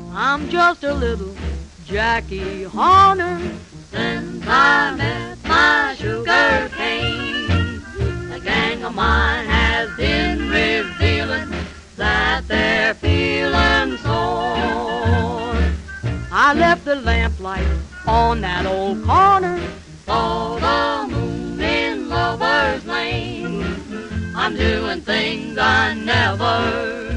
I'm just a little Jackie Horner. Since I met my sugar cane, the gang of mine has been revealing that they're feeling sore. I left the lamplight on that old corner, saw the moon in Lover's Lane. I'm doing things I never